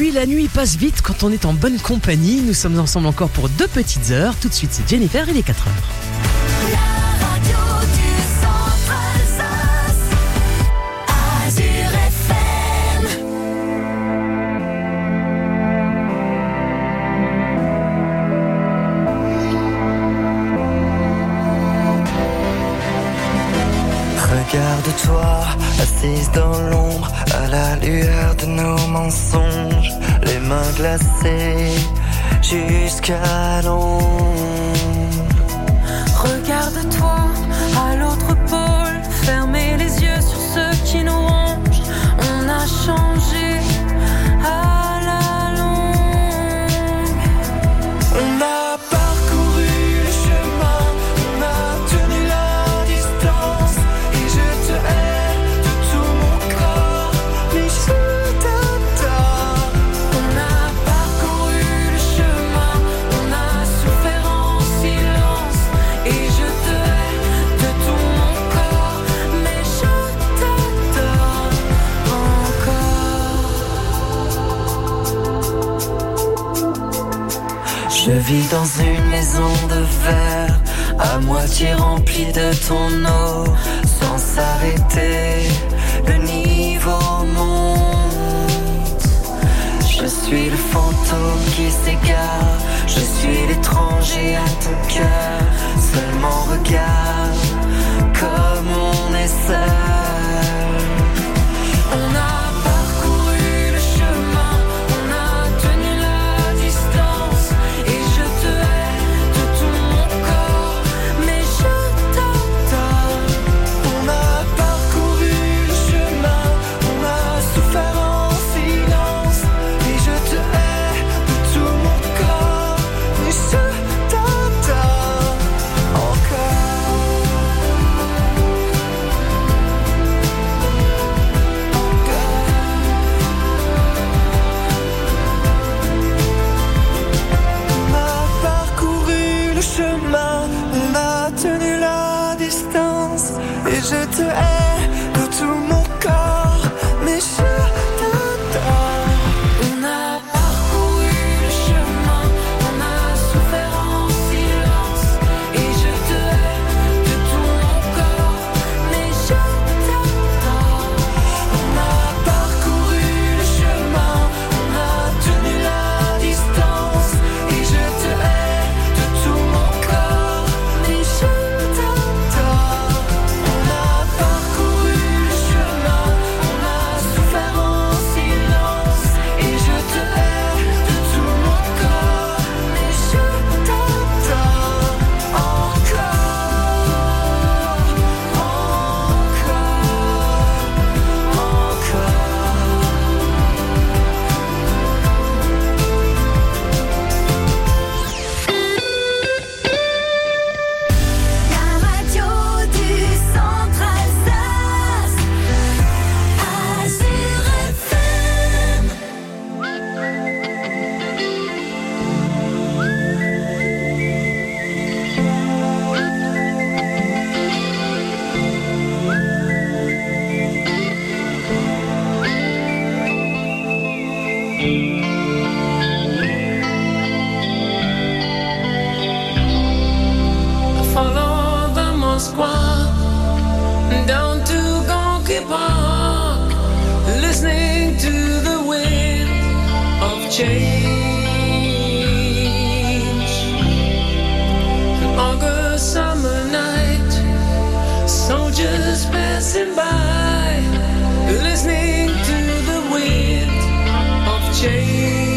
oui, la nuit passe vite quand on est en bonne compagnie. Nous sommes ensemble encore pour 2 petites heures. Tout de suite, c'est Jennifer, il est 4 heures. La radio du Centre-Alsace, Azur FM. Regarde-toi, assise dans l'ombre, à la lueur de nos mensonges, les mains glacées jusqu'à l'ombre. Regarde-toi à l'autre pôle, fermez les yeux sur ceux qui nous rongent. On a changé à la longue. On a parcouru le chemin, on a tenu la distance, et je te hais de tout mon corps, mais je t'adore. On a parcouru le chemin, on a souffert en silence, et je te hais de tout mon corps, mais je t'adore encore. Je vis dans une maison de verre, à moitié remplie de ton eau, sans s'arrêter, le niveau monte. Je suis le fantôme qui s'égare, je suis l'étranger à ton cœur. Seulement regarde comme on est seul. On a parcouru le chemin, on a tenu la distance, et je te hais de tout mon corps, mais je t'adore. On a parcouru le chemin, on a souffert en silence, et je te hais de tout mon corps, mais je t'adore encore. On a parcouru le chemin, on a tenu la distance, et je te hais de tout mon corps, mais je t'adore. On a parcouru le chemin, on a souffert en silence, et je te hais de tout mon corps, mais je t'adore. On a parcouru le chemin, on a tenu la distance, et je te hais de tout mon corps, mais je t'adore. On a parcouru le chemin, on a souffert en silence, et je te hais de tout mon corps, mais je t'adore encore, La radio du Centre-Alsace, Azur FM. Follow the Moskwa down to Gonky Park, listening to the wind of change. An August summer night, soldiers passing by, listening to the wind of change.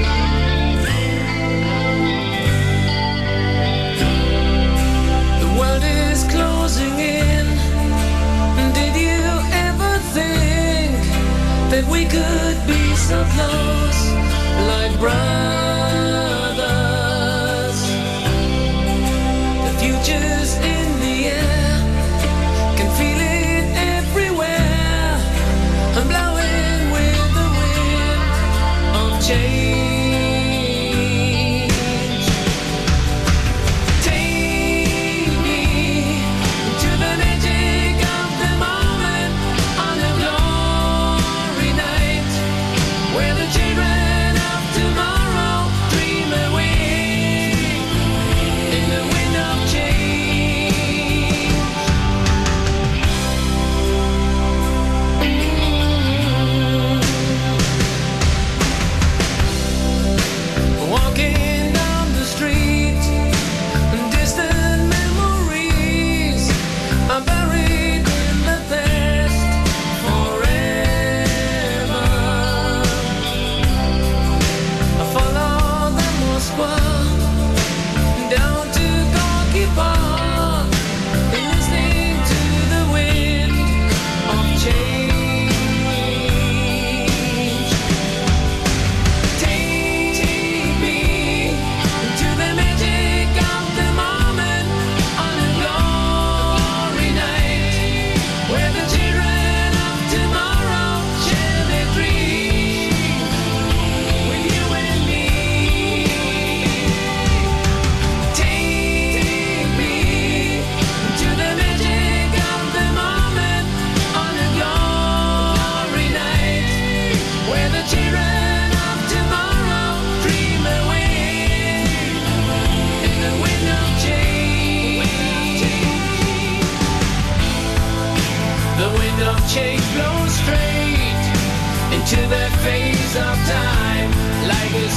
The world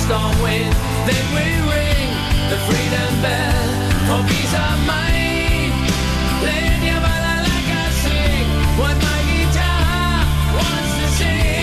storm wind. Then we ring the freedom bell for peace of mind. Playing your balalaika, I sing what my guitar wants to sing.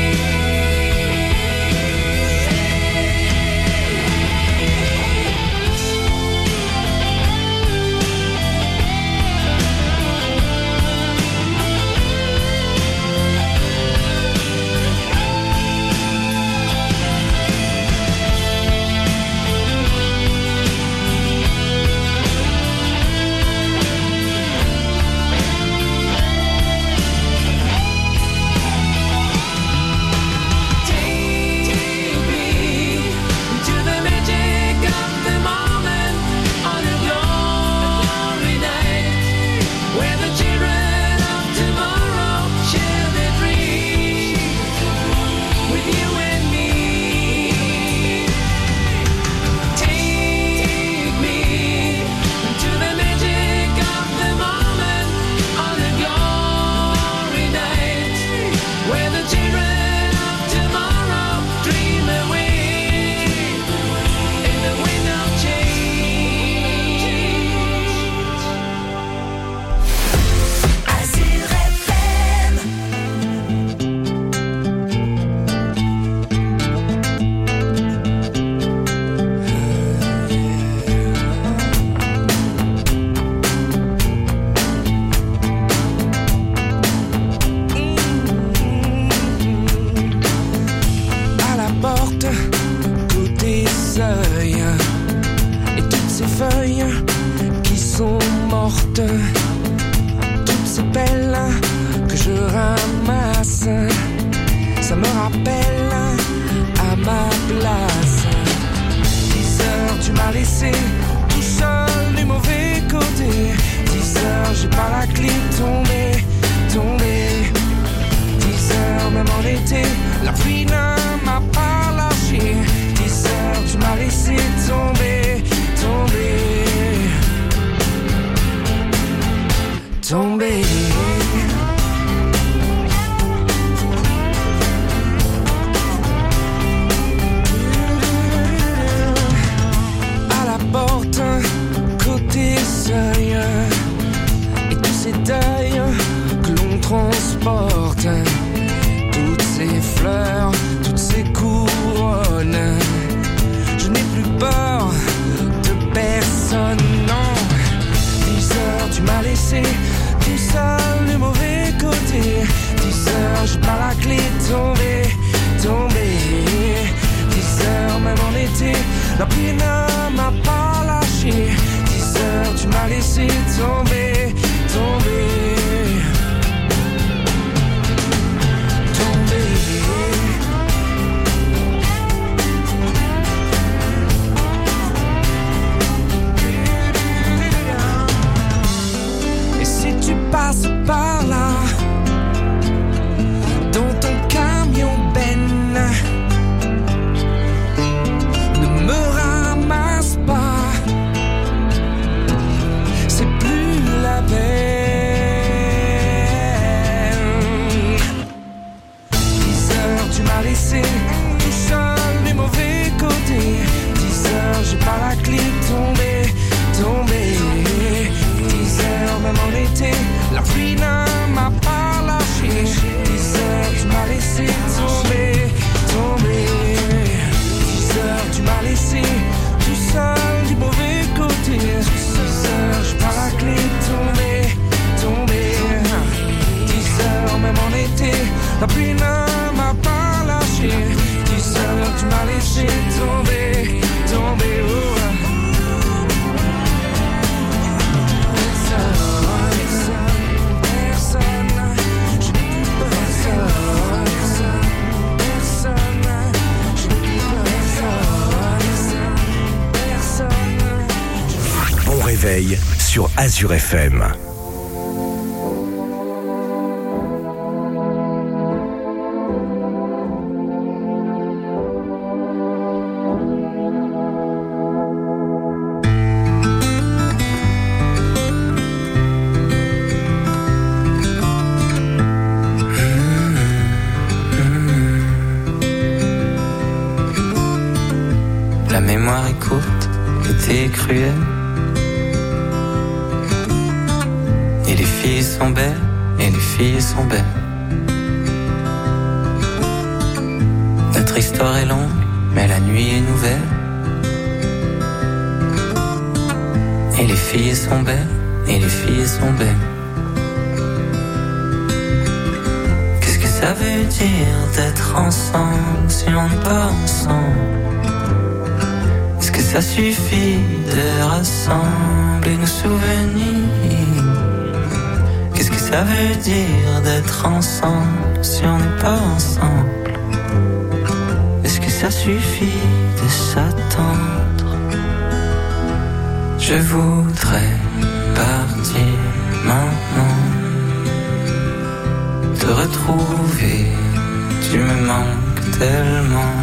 Toutes ces belles que je ramasse, ça me rappelle à ma place. 10 heures, tu m'as laissé tout seul du mauvais côté. 10 heures, j'ai pas la clé, tombé. 10 heures, même en été, la pluie ne m'a pas lâché. 10 heures, tu m'as laissé tomber. À la porte, côté seuil, et tous ces deuils que l'on transporte, toutes ces fleurs, toutes ces couronnes, je n'ai plus peur de personne, non. 10 heures, tu m'as laissé tout seul du mauvais côté. 10 heures, j'ai pas la clé, tombé. 10 heures, même en été, la pluie ne m'a pas lâché. 10 heures, tu m'as laissé tomber. Et si tu passes par là, dans ton camion Ben, ne me ramasse pas, c'est plus la peine. 10 heures, tu m'as laissé tout seul du mauvais côté. 10 heures, j'ai pas la clé, tombé. 10 heures, même en été, la pluie ne m'a pas lâché. 10 heures, tu m'as laissé tomber. 10 heures, tu m'as laissé tout seul du mauvais côté. 10 heures, j'ai pas la clé, tombé. 10 heures, même en été, la pluie ne m'a pas lâché. 10 heures, tu m'as laissé tomber. Oh. Bon réveil sur Azure FM. cruel. Et les filles sont belles, et les filles sont belles. Notre histoire est longue, mais la nuit est nouvelle. Et les filles sont belles, et les filles sont belles. Qu'est-ce que ça veut dire d'être ensemble si on n'est pas ensemble? Est-ce que ça suffit de rassembler nos souvenirs? Qu'est-ce que ça veut dire d'être ensemble si on n'est pas ensemble? Est-ce que ça suffit de s'attendre? Je voudrais partir maintenant, te retrouver, tu me manques tellement.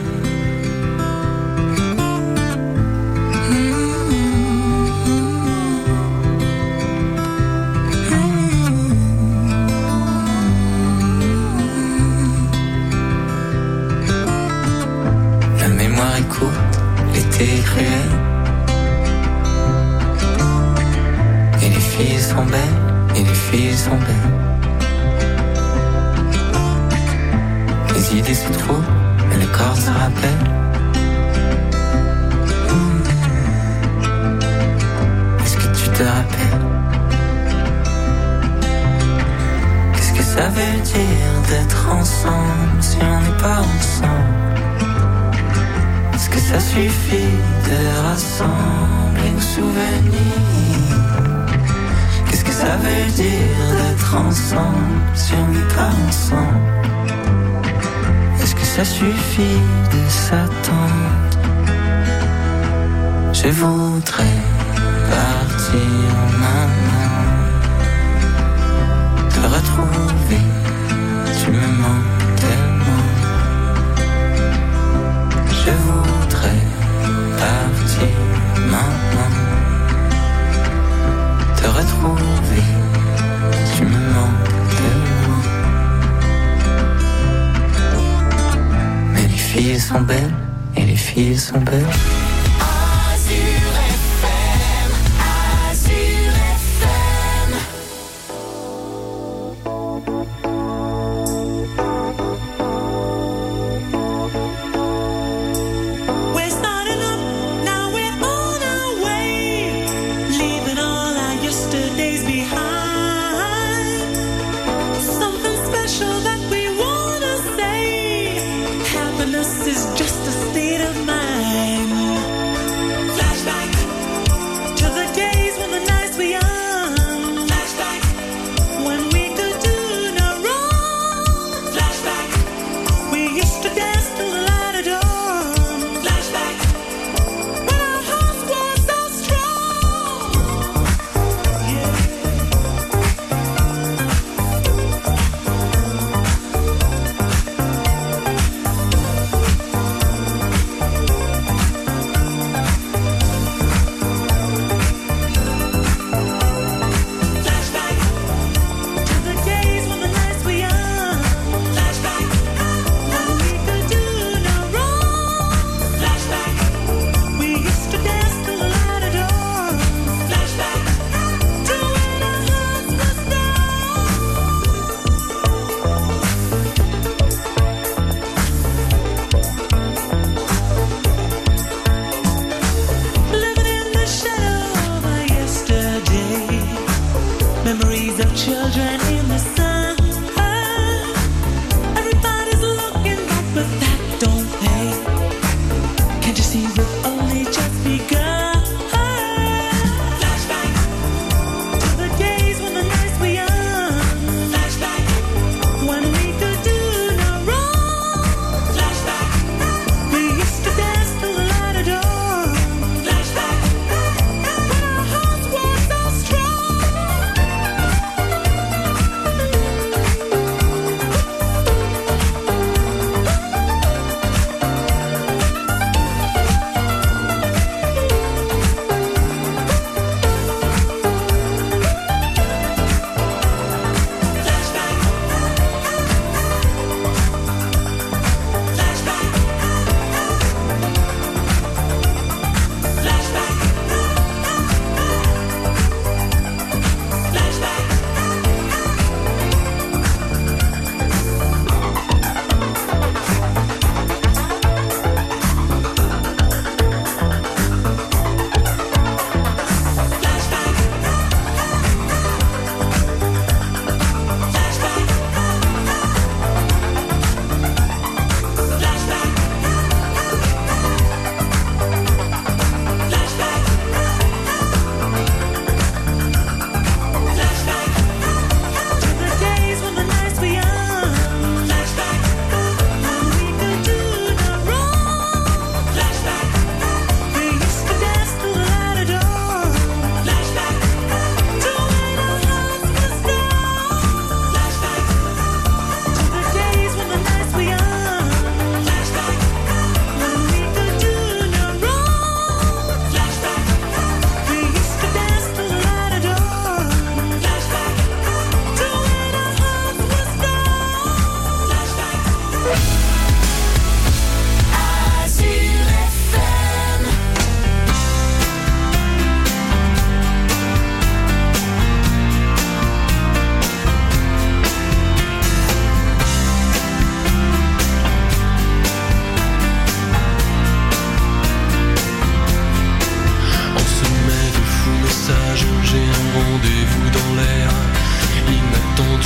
La mémoire est courte, l'été est cruel. Et les filles sont belles, et les filles sont belles. Les idées se trouvent, et le corps se rappelle. Est-ce que tu te rappelles? Qu'est-ce que ça veut dire d'être ensemble si on n'est pas ensemble? Est-ce que ça suffit de rassembler nos souvenirs? Qu'est-ce que ça veut dire d'être ensemble si on n'est pas ensemble? Est-ce que ça suffit de s'attendre? Je voudrais partir maintenant, te retrouver, tu me manques tellement. Je voudrais partir maintenant, te retrouver, tu me manques tellement. Mais les filles sont belles, et les filles sont belles. Azur FM, Azur FM. We're starting up, now we're on our way, leaving all our yesterdays behind. Something special that we wanna say. Happiness is just a state of mind. Flashback to the days when the nights were young. Flashback when we could do no wrong. Flashback we used to dance till the light of dawn. Flashback when our hearts were so strong. Yeah. Flashback to the days when the nights were young. Flashback when we could do no wrong. Flashback we used to dance till the light of dawn. Flashback to when our hearts were strong. Living in the shadow of our yesterday. Memories of children in the sun. Everybody's looking back, but that don't pay. Can't you see we've only just begun? Flashback to the days when the nights were young. Flashback when we could do no wrong. Flashback we used to dance till the light of dawn. Flashback when our hearts were so strong.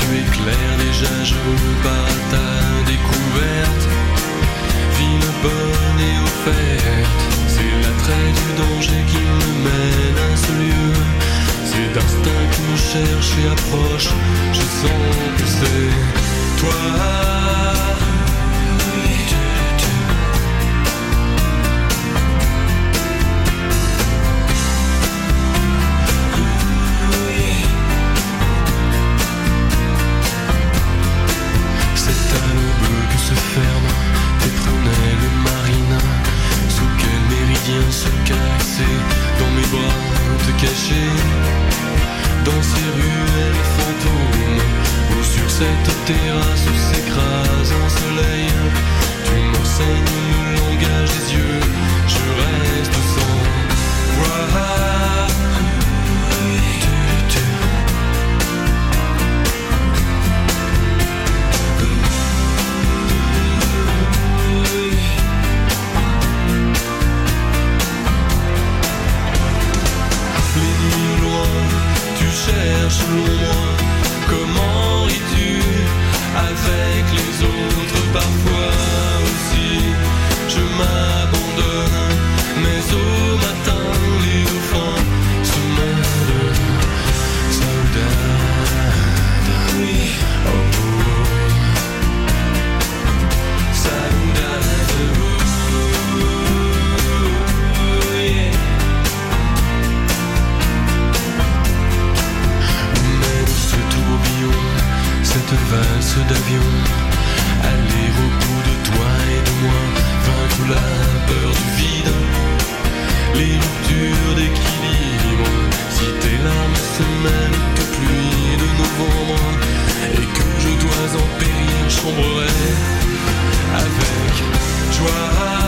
éclaire déjà, je pars à ta découverte. Ville bonne et offerte, c'est l'attrait du danger qui me mène à ce lieu. C'est d'instinct qui me cherche et approche, je sens que c'est toi. Se caresser dans mes bras, te cacher dans ces ruelles fantômes, où sur cette terrasse où s'écrase un soleil. Tu m'enseignes le langage des yeux, je reste sans voix. Cherche loin, comment ris-tu avec les autres parfois aussi? Je m'abandonne, mais au matin les dauphins se mêlent. Saudade, oui, oh, oh. Saudade, oh, yeah. Cette valse d'avion, aller au bout de toi et de moi, vaincre la peur du vide, les ruptures d'équilibre. Si tes larmes se mêlent que pluie de novembre, et que je dois en périr, je sombrerai avec joie.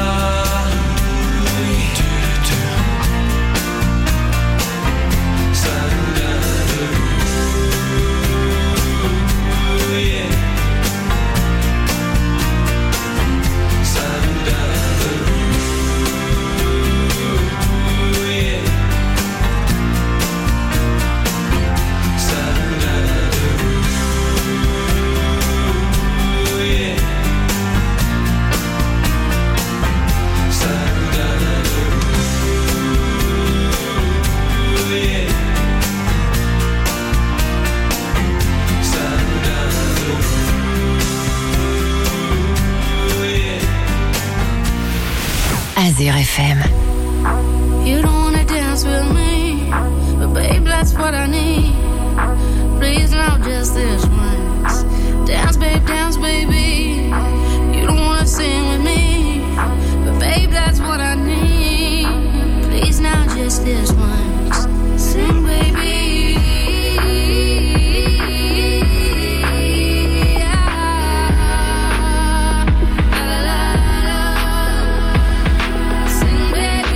Azure FM. You don't wanna dance with me, but babe, that's what I need. Please, now just this once. Dance, baby. You don't wanna sing with me, but babe, that's what I need. Please, now just this once. Sing, baby. Sing, baby.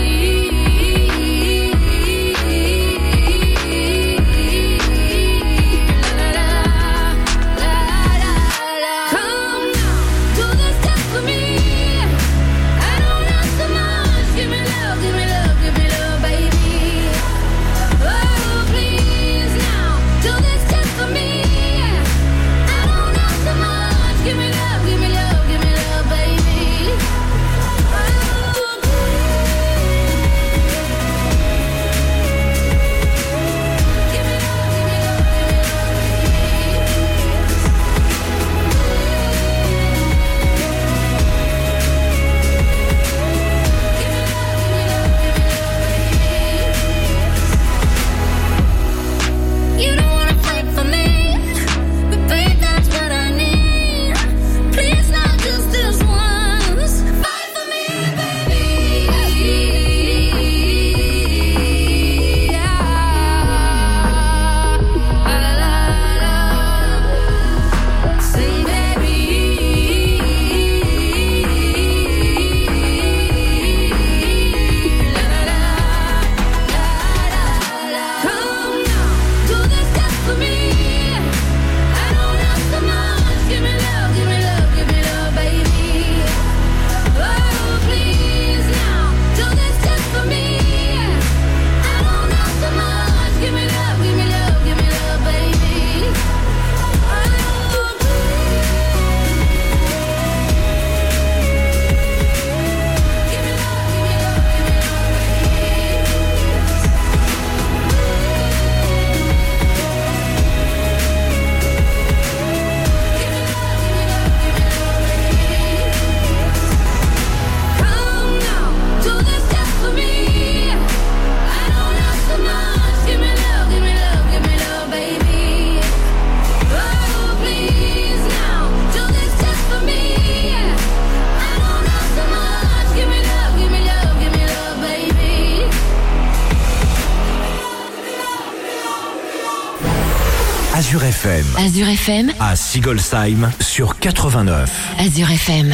Azure FM. Azure FM. À Sigolsheim sur 89. Azure FM.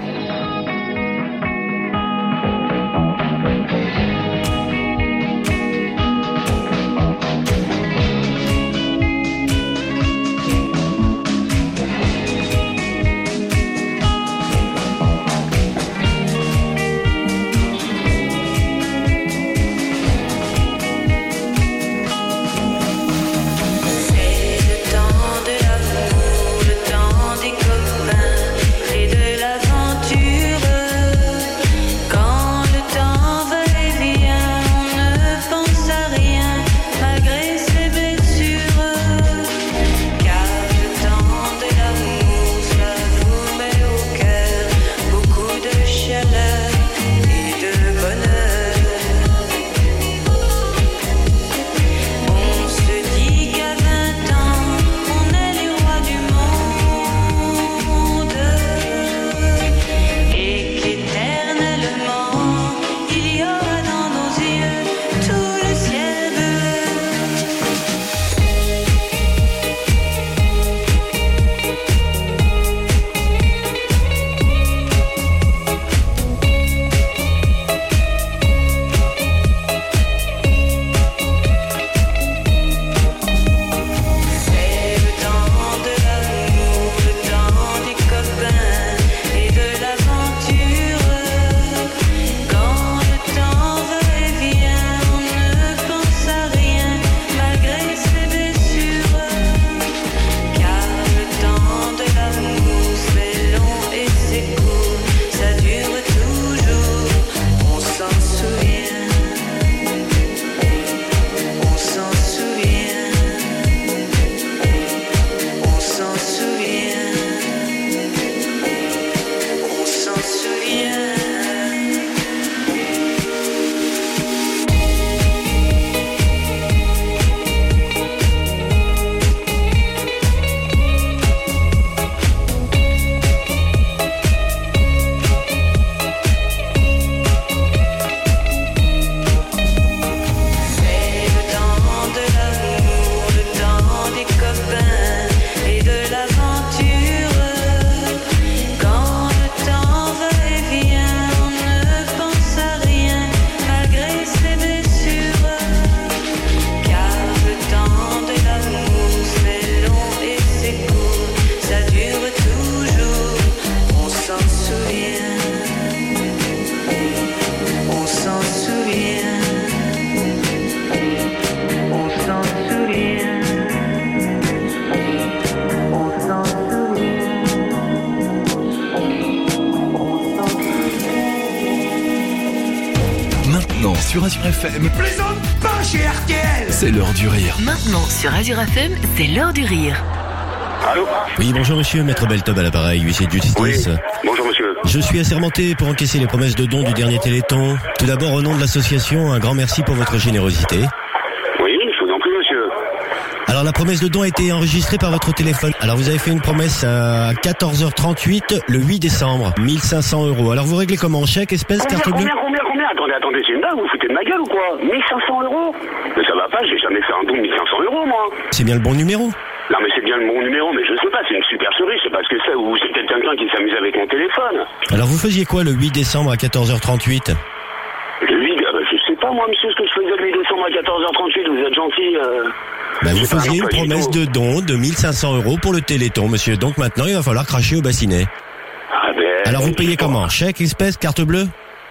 Sur Azure FM. Plaisante pas chez RTL. C'est l'heure du rire. Maintenant sur Azure FM, c'est l'heure du rire. Allô ? Oui, bonjour monsieur, maître Beltob à l'appareil, huissier de justice. Oui, bonjour monsieur. Je suis assermenté pour encaisser les promesses de dons du dernier Téléthon. Tout d'abord, au nom de l'association, un grand merci pour votre générosité. Oui, je vous en prie monsieur. Alors la promesse de don a été enregistrée par votre téléphone. Alors vous avez fait une promesse à 14h38 le 8 décembre, 1500 €. Alors vous réglez comment ? Chèque, espèce, carte bleue ? Combien ? Attendez, c'est une blague, vous foutez de ma gueule ou quoi ? 1500 €? Mais ça va pas, j'ai jamais fait un don de 1500 € moi. C'est bien le bon numéro ? Non mais c'est bien le bon numéro, mais je sais pas, c'est une super cerise, je sais pas ce que c'est, ou c'est peut-être quelqu'un qui s'amuse avec mon téléphone. Alors vous faisiez quoi le 8 décembre à 14h38 ? Le 8, je sais pas moi monsieur ce que je faisais le 8 décembre à 14h38, vous êtes gentil. Vous faisiez une promesse de don de 1500 € pour le Téléthon monsieur, donc maintenant il va falloir cracher au bassinet. Ah ben... Alors vous payez comment ? Chèque, espèce, carte bleue ?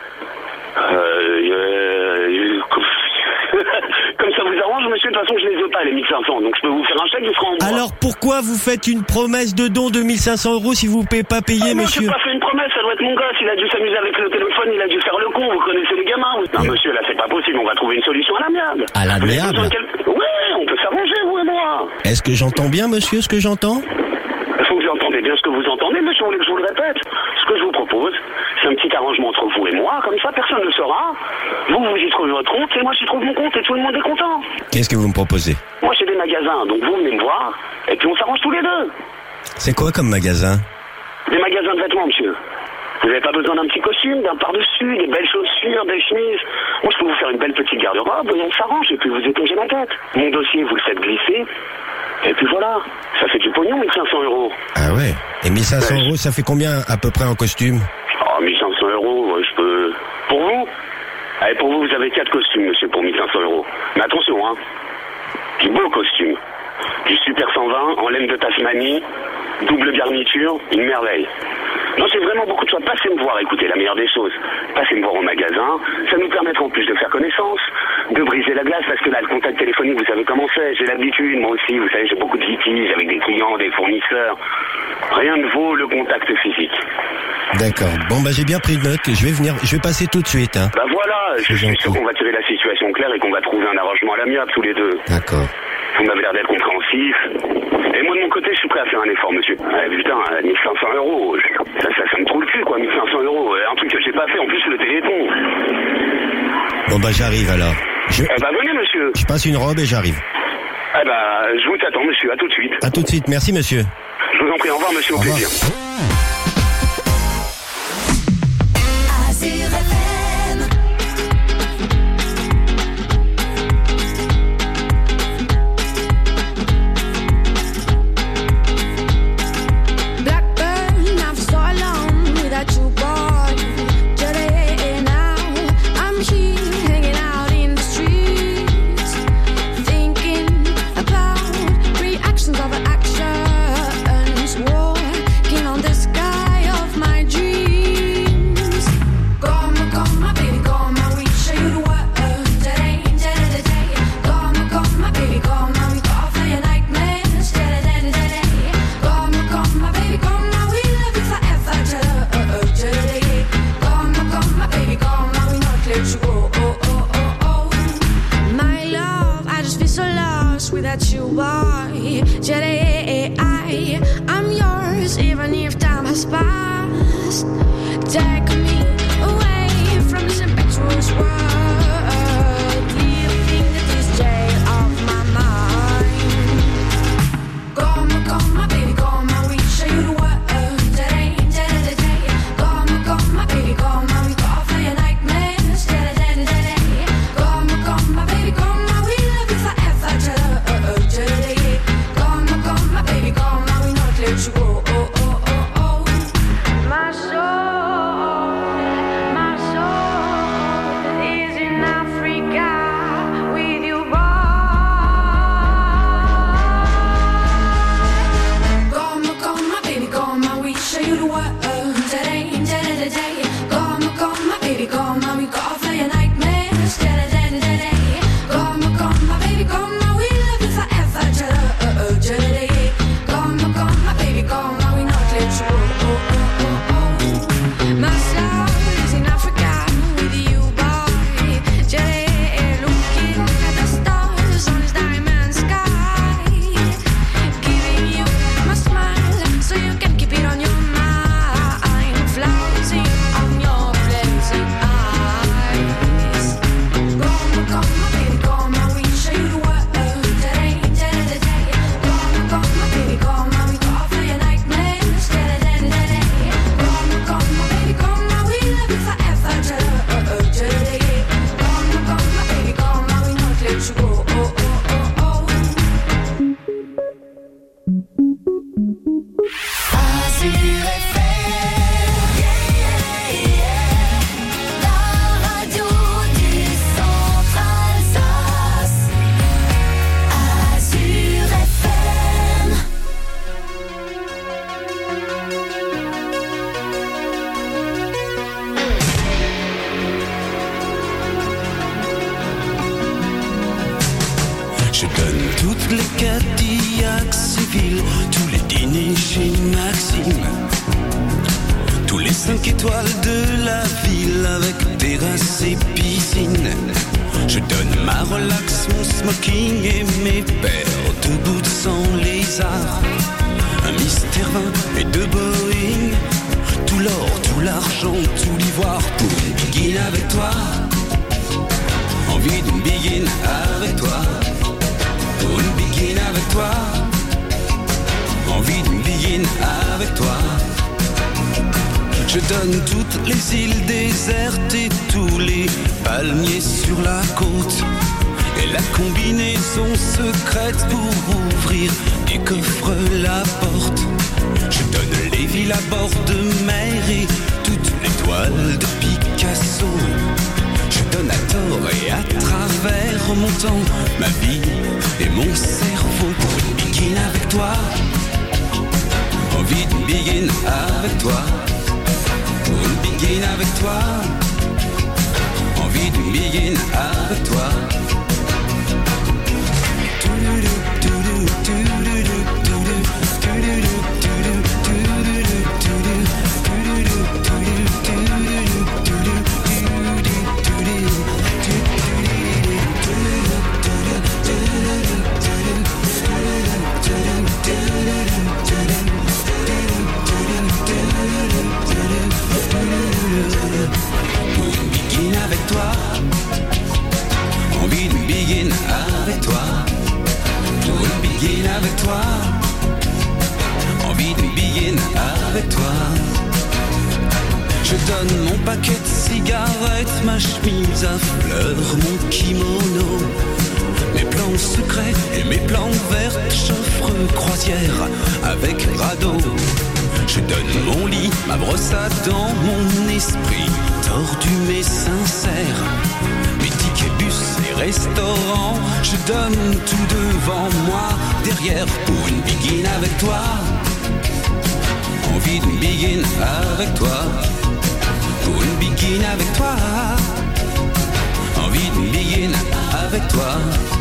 Comme ça vous arrange monsieur, de toute façon je les ai pas les 1500, donc je peux vous faire un chèque, vous ferez en bois. Alors pourquoi vous faites une promesse de don de 1500 € si vous ne pouvez pas payer monsieur ? J'ai pas fait une promesse, ça doit être mon gosse, il a dû s'amuser avec le téléphone, il a dû faire le con, vous connaissez les gamins. Non monsieur, là c'est pas possible, on va trouver une solution à l'amiable. À l'amiable ? Oui, on peut s'arranger vous et moi. Est-ce que j'entends bien monsieur ce que j'entends ? Il faut que vous entendez bien ce que vous entendez, monsieur, vous voulez que je vous le répète ? Ce que je vous propose, c'est un petit arrangement entre vous et moi, comme ça personne ne le saura. Vous y trouvez votre compte, et moi j'y trouve mon compte, et tout le monde est content. Qu'est-ce que vous me proposez ? Moi j'ai des magasins, donc vous venez me voir, et puis on s'arrange tous les deux. C'est quoi comme magasin ? Des magasins de vêtements, monsieur. Vous n'avez pas besoin d'un petit costume, d'un par-dessus, des belles chaussures, des chemises. Moi je peux vous faire une belle petite garde-robe, et on s'arrange, et puis vous épongez ma tête. Mon dossier, vous le faites glisser. Et puis voilà, ça fait du pognon, 1500 €. Ah ouais. Et 1500 €, ça fait combien à peu près en costume? Oh, 1500 €, je peux... Pour vous? Allez, pour vous, vous avez 4 costumes, monsieur, pour 1500 €. Mais attention, hein. Du beau costume. Du Super 120 en laine de Tasmanie, double garniture, une merveille. Non, c'est vraiment beaucoup de choix. Passez me voir, écoutez, la meilleure des choses. Passez me voir au magasin. Ça nous permettra en plus de faire connaissance, de briser la glace, parce que là, le contact téléphonique, vous savez comment c'est. J'ai l'habitude, moi aussi, vous savez, j'ai beaucoup de litiges avec des clients, des fournisseurs. Rien ne vaut le contact physique. D'accord. Bon, bah, j'ai bien pris de note. Je vais passer tout de suite, hein. Bah voilà, je suis sûr qu'on va tirer la situation claire et qu'on va trouver un arrangement à l'amiable tous les deux. D'accord. Vous m'avez l'air d'être compréhensif. Et moi, de mon côté, je suis prêt à faire un effort, monsieur. Putain, 1500 €, ça me trouve le cul, quoi, 1500 €. Un truc que j'ai pas fait, en plus, le téléthon. Bon, bah, j'arrive, alors. Eh bah, venez, monsieur. Je passe une robe et j'arrive. Eh bah, je vous attends, monsieur. À tout de suite. À tout de suite. Merci, monsieur. Je vous en prie, au revoir, monsieur, au plaisir. raison secrète pour ouvrir du coffre la porte. Je donne les villes à bord de mer et toutes les toiles de Picasso. Je donne à tort et à travers mon temps, ma vie et mon cerveau pour une begin avec toi. Envie de begin avec toi. Pour une begin avec toi. Envie de begin avec toi. Avec toi, envie de begin avec toi, pour une begin avec toi, envie de begin avec toi. Je donne mon paquet de cigarettes, ma chemise à fleurs, mon kimono, mes plans secrets et mes plans verts, j'offre croisière avec radeau. Je donne mon lit, ma brosse à dents, mon esprit tordu mais sincère. Mes tickets bus et restaurants, je donne tout devant moi, derrière pour une begin avec toi. Envie de begin avec toi, pour une begin avec toi. Envie de begin avec toi.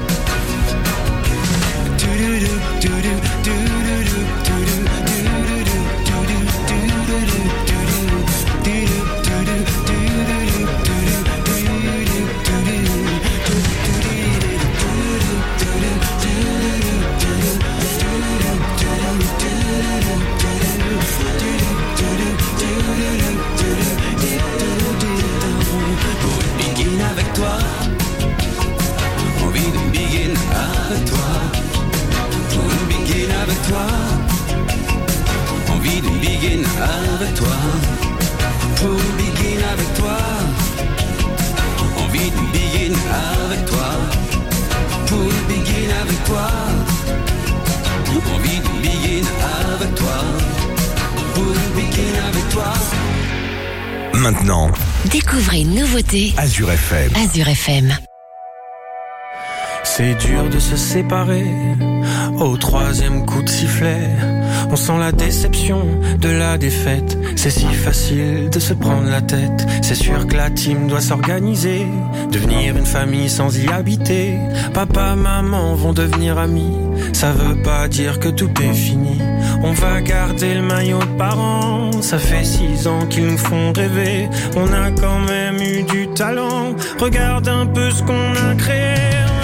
Avec toi, envie de begin avec toi, pour une begin avec toi, envie de begin avec toi, pour une begin avec toi, envie de begin avec toi, pour une begin avec toi, envie de begin avec toi, pour une begin avec toi. Maintenant, découvrez une nouveauté Azure FM. Azure FM. C'est dur de se séparer au troisième coup de sifflet. On sent la déception de la défaite. C'est si facile de se prendre la tête. C'est sûr que la team doit s'organiser, devenir une famille sans y habiter. Papa, maman vont devenir amis. Ça veut pas dire que tout est fini. On va garder le maillot de parents. Ça fait 6 ans qu'ils nous font rêver. On a quand même eu du talent. Regarde un peu ce qu'on a créé.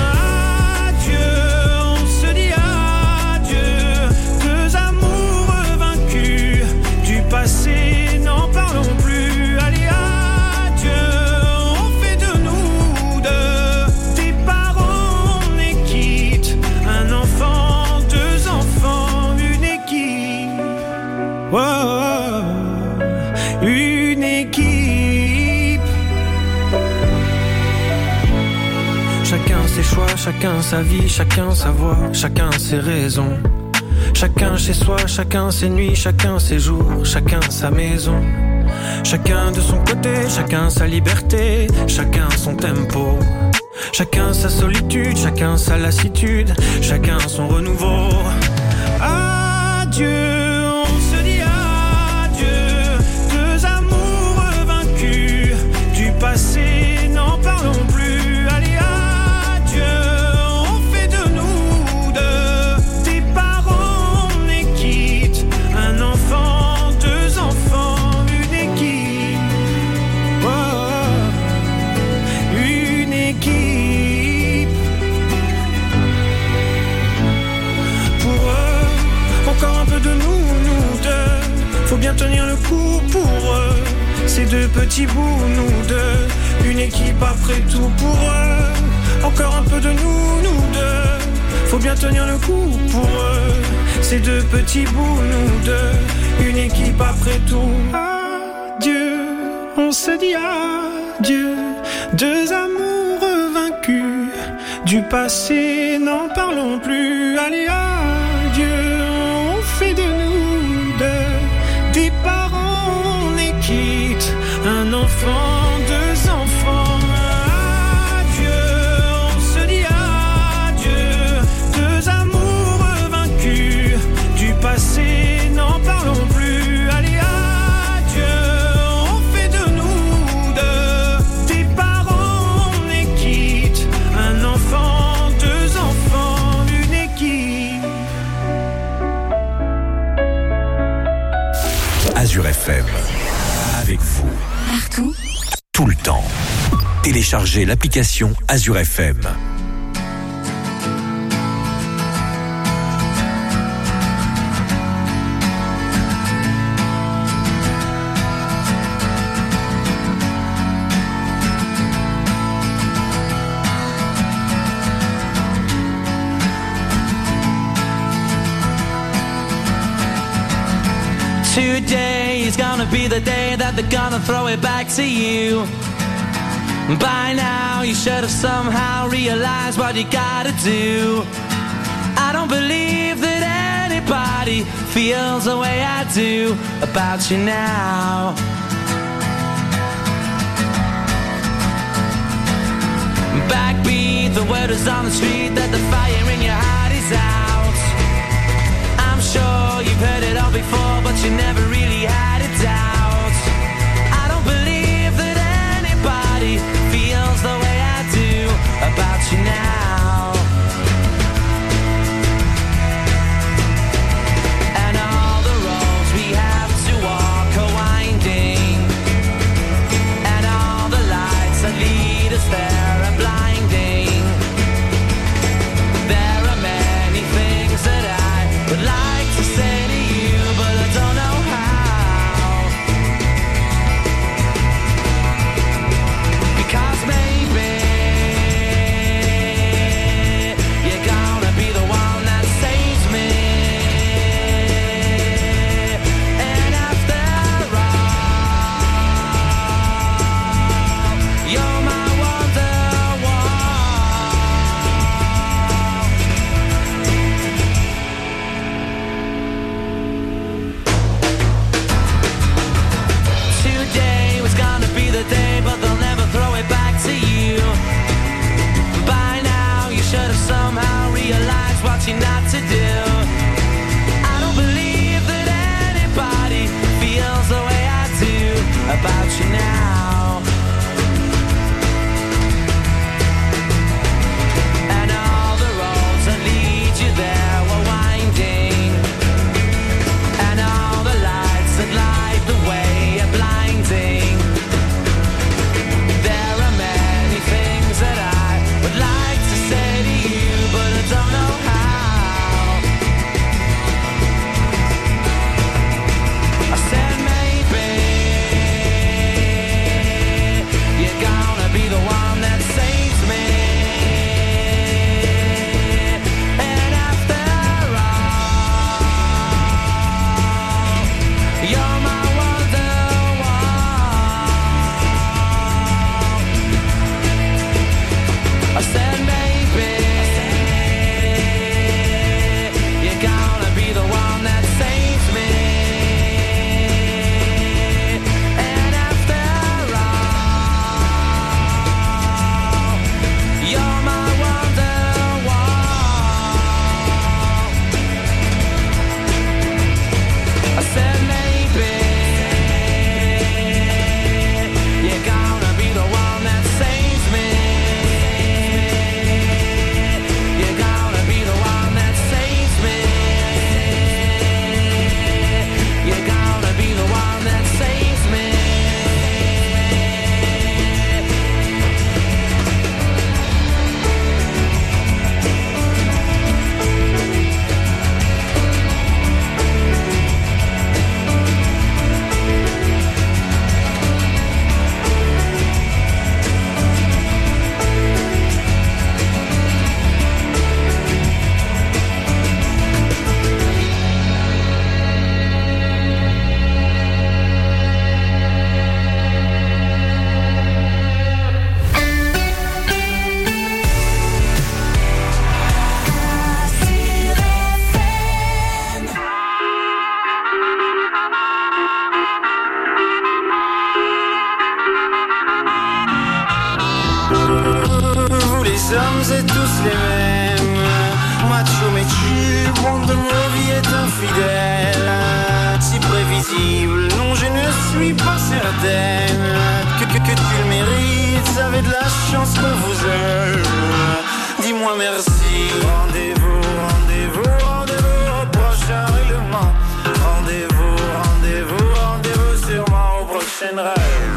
Passé, n'en parlons plus. Allez, adieu, on fait de nous deux des parents, on est quitte. Un enfant, 2 enfants, une équipe. Oh, une équipe. Chacun ses choix, chacun sa vie, chacun sa voix, chacun ses raisons. Chacun chez soi, chacun ses nuits, chacun ses jours, chacun sa maison. Chacun de son côté, chacun sa liberté, chacun son tempo. Chacun sa solitude, chacun sa lassitude, chacun son renouveau. Adieu, on se dit adieu, 2 amours vaincus. Du passé, n'en parlons plus. Allez, adieu, on fait de nous deux des parents. Un enfant, 2 enfants, une équipe. Oh, une équipe. Pour eux, encore un peu de nous deux. Faut bien tenir le coup pour eux. Ces 2 petits bouts, nous deux. Une équipe après tout pour eux. Encore un peu de nous deux. Faut bien tenir le coup pour eux. Ces 2 petits bouts, nous deux, une équipe après tout. Adieu, on se dit adieu, 2 amours vaincus. Du passé, n'en parlons plus. Allez, adieu, on fait de nous deux des parents, on est quitte. Un enfant, deux enfants. Adieu, on se dit adieu. Deux amours vaincus. Du passé, n'en parlons plus. Allez, adieu, on fait de nous deux des parents, on est quitte. Un enfant, deux enfants, une équipe. Azure FM, avec vous. Partout. Tout le temps. Téléchargez l'application Azure FM. Today is gonna be the day that they're gonna throw it back to you. By now you should have somehow realized what you gotta do. I don't believe that anybody feels the way I do about you now. Backbeat, the word is on the street that the fire in your heart is out. I'm sure you've heard it all before, but you never really had a doubt. I don't believe that anybody feels the way I do about you now. And all the roads we have to walk are winding, and all the lights that lead us there are blinding. There are many things that I would like to say to you, but I don't know how. Because maybe you're gonna be the one that saves me. And after all, you're my wonderwall. Today was gonna be the day, but they'll never throw it back to you. By now you should have somehow realized what you're not to do. I don't believe that anybody feels the way I do about you now. And all the roads that lead you there were winding, and all the lights that light the way are blinding. There are many things that I would like to say to you, but I don't know how. tous les mêmes. Macho mais chill, monde de nos vies est infidèle. Si prévisible, non je ne suis pas certaine que tu le mérites, avez de la chance qu'on vous aime. Dis-moi merci. Rendez-vous, rendez-vous, rendez-vous au prochain règlement. Rendez-vous, rendez-vous, rendez-vous sûrement au prochain rêve.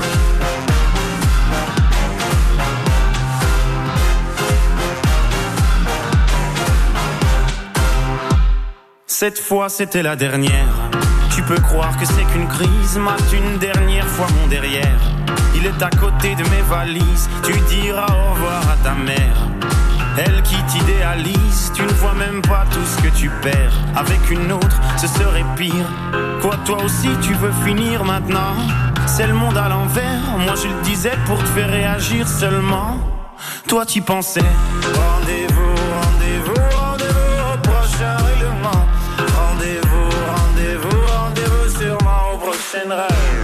Cette fois c'était la dernière. Tu peux croire que c'est qu'une crise, mate une dernière fois mon derrière. Il est à côté de mes valises, tu diras au revoir à ta mère. Elle qui t'idéalise, tu ne vois même pas tout ce que tu perds. Avec une autre, ce serait pire. Quoi, toi aussi tu veux finir maintenant? C'est le monde à l'envers, moi je le disais pour te faire réagir seulement. Toi tu pensais. Rendez-vous, rendez-vous, rendez-vous au prochain règlement. Rendez-vous, rendez-vous, rendez-vous sûrement au prochain rêve.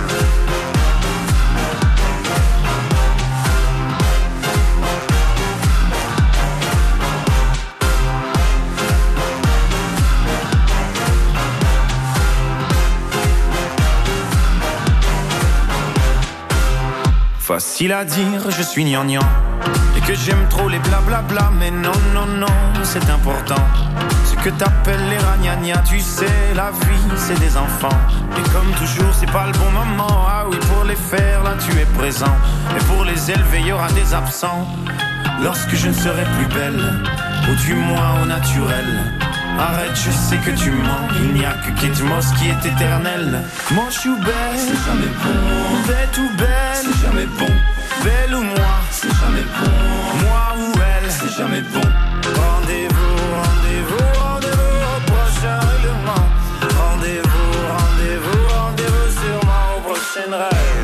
Facile à dire, je suis gnangnan et que j'aime trop les blablabla, mais non, non, non, c'est important. Ce que t'appelles les ragnagnas, tu sais, la vie, c'est des enfants. Et comme toujours, c'est pas le bon moment. Ah oui, pour les faire, là, tu es présent. Et pour les élever, y aura des absents. Lorsque je ne serai plus belle, ou du moins au naturel. Arrête, je sais que tu mens. Il n'y a que Kate Moss qui est éternelle. Manche ou belle, c'est jamais bon. Bête ou belle, c'est jamais bon. Belle ou moi, c'est jamais bon. Moi ou elle, c'est jamais bon. Rendez-vous, rendez-vous, rendez-vous au prochain règlement. Rendez-vous, rendez-vous, rendez-vous sûrement au prochain rêve.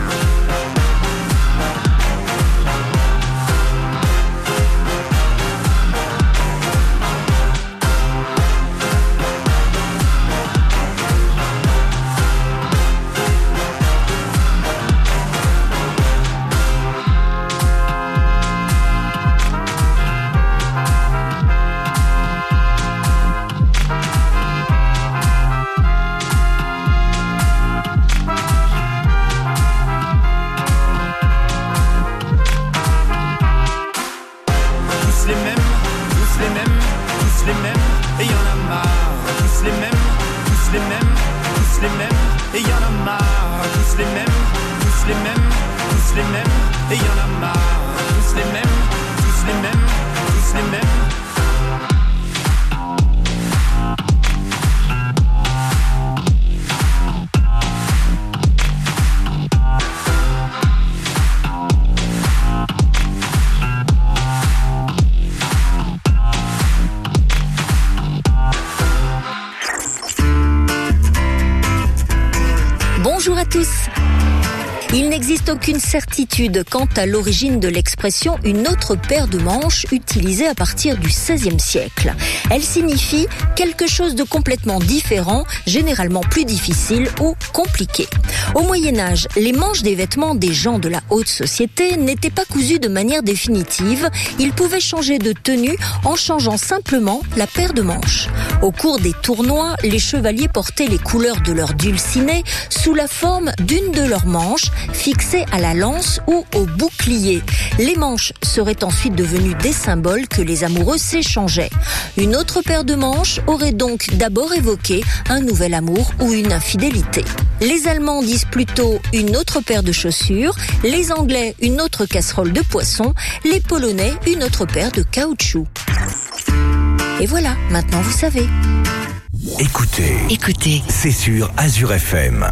Bonjour à tous. Il n'existe aucune certitude quant à l'origine de l'expression « une autre paire de manches » utilisée à partir du XVIe siècle. Elle signifie quelque chose de complètement différent, généralement plus difficile ou compliqué. Au Moyen-Âge, les manches des vêtements des gens de la haute société n'étaient pas cousues de manière définitive. Ils pouvaient changer de tenue en changeant simplement la paire de manches. Au cours des tournois, les chevaliers portaient les couleurs de leur dulciné sous la forme d'une de leurs manches, fixée à la lance ou au bouclier. Les manches seraient ensuite devenues des symboles que les amoureux s'échangeaient. Une autre paire de manches aurait donc d'abord évoqué un nouvel amour ou une infidélité. Les Allemands disent plutôt une autre paire de chaussures, les Anglais une autre casserole de poisson, les Polonais une autre paire de caoutchouc. Et voilà, maintenant vous savez. Écoutez, c'est sur Azure FM.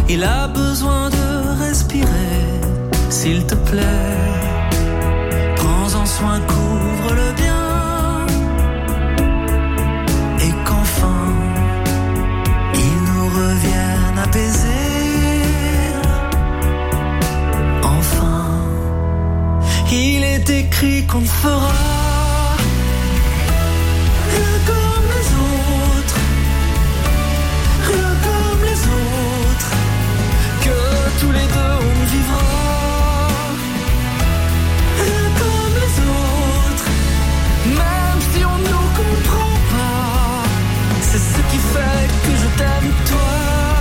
Il a besoin de respirer, s'il te plaît. Prends-en soin, couvre-le bien. Et qu'enfin, il nous revienne apaisé. Enfin, il est écrit qu'on ne fera rien comme les autres, rien comme les autres, que tous les deux on vivra rien comme les autres, même si on ne nous comprend pas. C'est ce qui fait que je t'aime toi,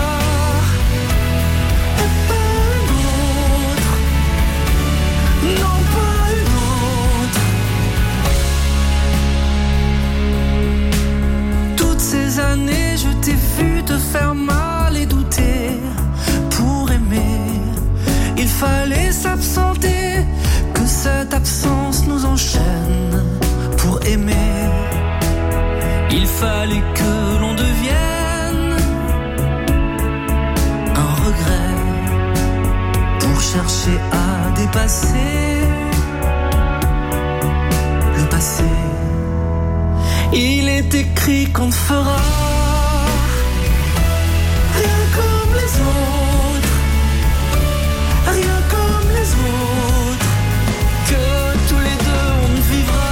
et pas une autre, non pas une autre. Toutes ces années je t'ai vu te faire mal et douter. Pour aimer, il fallait s'absenter, que cette absence nous enchaîne. Pour aimer, il fallait que l'on devienne un regret pour chercher à dépasser le passé. Il est écrit qu'on ne fera rien comme les autres, rien comme les autres, que tous les deux on ne vivra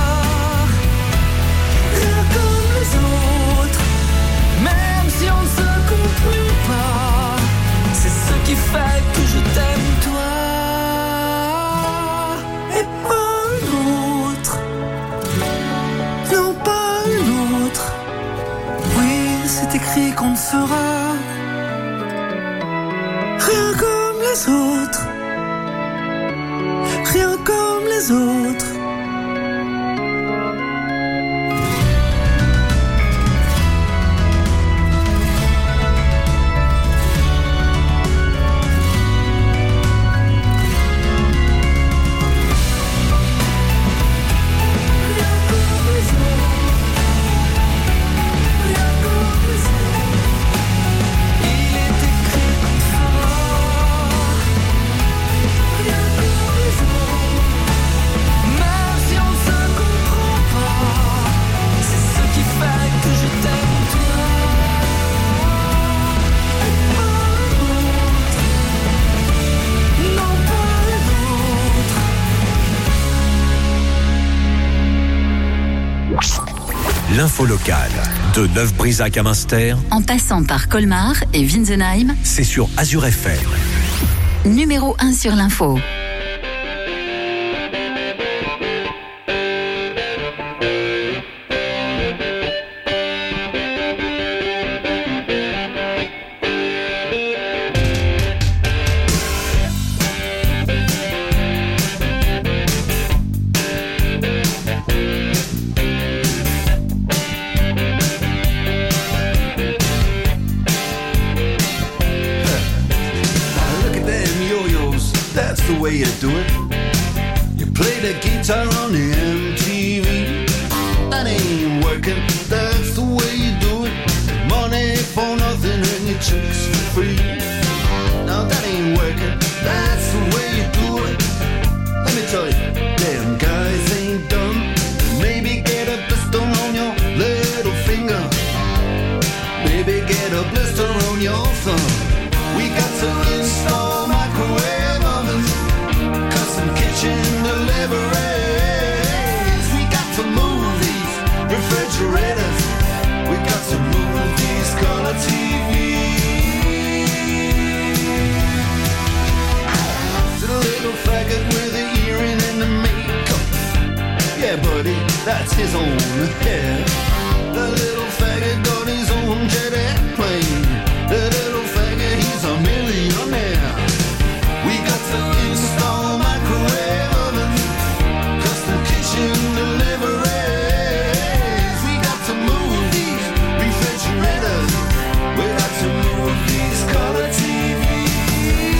rien comme les autres, même si on ne se comprend pas. C'est ce qui fait que je t'aime toi, et pas une autre, non pas une autre. Oui, c'est écrit qu'on ne fera rien comme les autres, rien comme les autres. L'info locale de Neuf-Brisach à Münster, En passant par Colmar et Winsenheim, c'est sur Azure FM. numéro 1 sur l'info. Look at them yo-yos, that's the way you do it. You play the guitar on the MTV. That ain't working, that's the way you do it. Money for nothing and your chicks for free. Now that ain't working, that's the way you do it. Let me tell you, damn guys ain't dumb. Maybe get a blister on your little finger. Maybe get a blister on your thumb. We got to install microwave ovens, custom kitchen deliveries. We got to move these refrigerators. We got to move these color TVs. To the little faggot with the earring and the makeup. Yeah, buddy, that's his own hair. The little faggot got his own jet airplane. The little faggot, he's a millionaire. We got to install microwave ovens, custom kitchen deliveries. We got to move these refrigerators. We got to move these color TVs.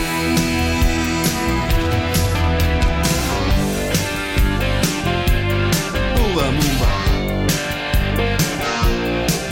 Move on, move on.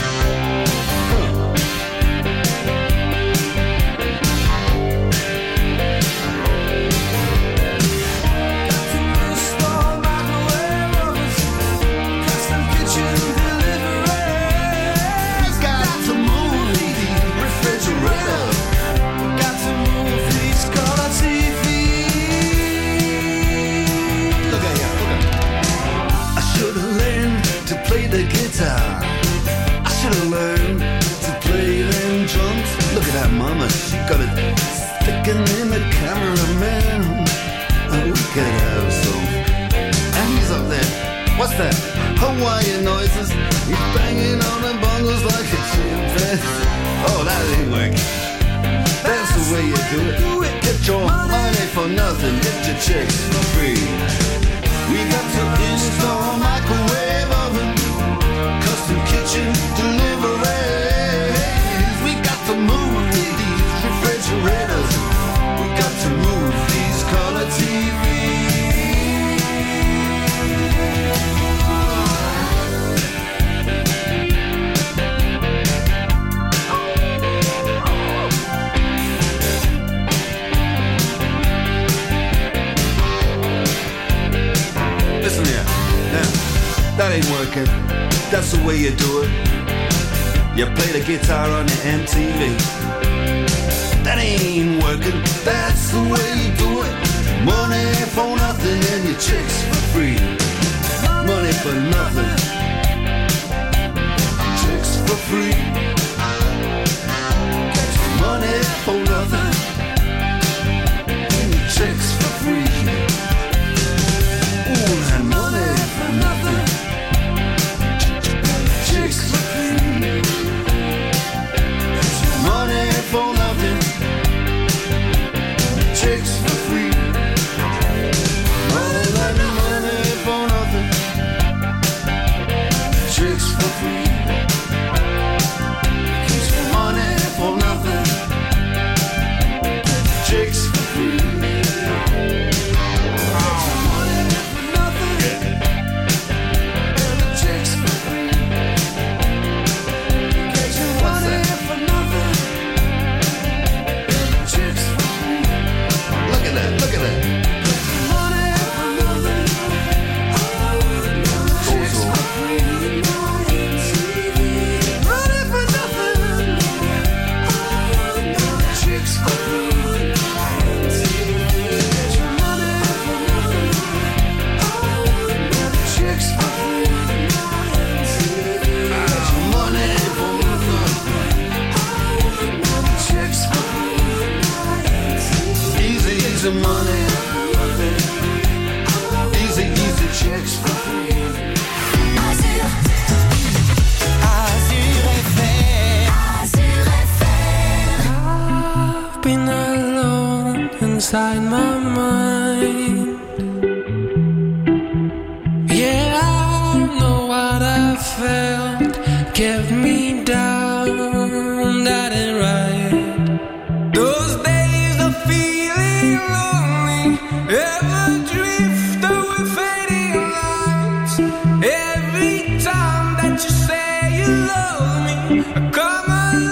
for nothing, get your chicks for free. We got to install microwave oven, custom kitchen deliveries. We got to move these refrigerators. We got to move these color TVs. Listen here, now, that ain't working. That's the way you do it. You play the guitar on the MTV. That ain't working. That's the way you do it. Money for nothing and your chicks for free. Money for nothing. Chicks for free. Money for nothing. And your chicks for free. Ooh, and money for nothing. Chicks for free. Money for nothing. Chicks for free. All that money for nothing. Chicks for free. Money for nothing. Chicks for free. Easy money, easy, easy chicks for free. Azur FM. Azur FM. I've been alone inside my mind. Yeah, I know what I felt kept me down. That ain't right. Those days of feeling lonely, ever drift away fading lights. Every time that you say you love me, I come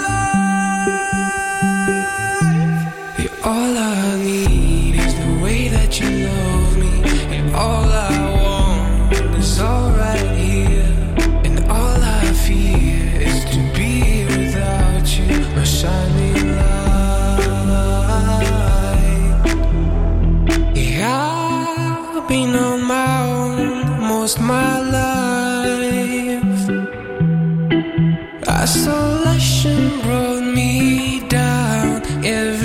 alive. Yeah, all I need is the way that you love me, and all I want is all right here, and all I fear is to be without you, my shining light. I've been on my own most my life. Isolation brought me down. Every